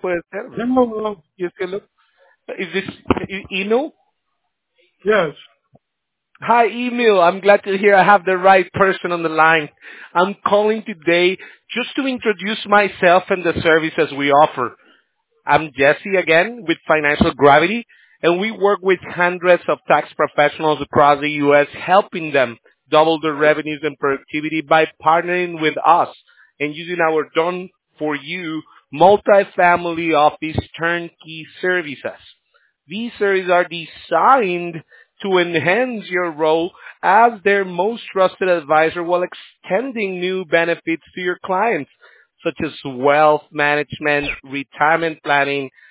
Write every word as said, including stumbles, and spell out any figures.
puede ser. Hello. Y es que lo- is this E- Emil? Yes. Hi, Emil. I'm glad to hear I have the right person on the line. I'm calling today just to introduce myself and the services we offer. I'm Jesse again with Financial Gravity, and we work with hundreds of tax professionals across the U S, helping them double their revenues and productivity by partnering with us and using our done for you multifamily office turnkey services. These services are designed to enhance your role as their most trusted advisor while extending new benefits to your clients, such as wealth management, retirement planning,